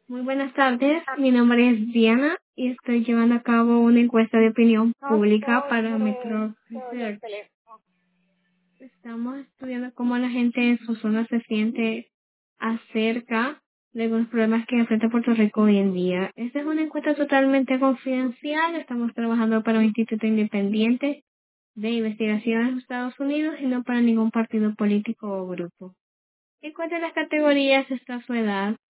Muy buenas tardes, mi nombre es Diana y estoy llevando a cabo una encuesta de opinión pública para Metro Research. Estamos estudiando cómo la gente en su zona se siente acerca de los problemas que enfrenta Puerto Rico hoy en día. Esta es una encuesta totalmente confidencial, estamos trabajando para un instituto independiente de investigación en los Estados Unidos y no para ningún partido político o grupo. ¿En cuál de las categorías está su edad?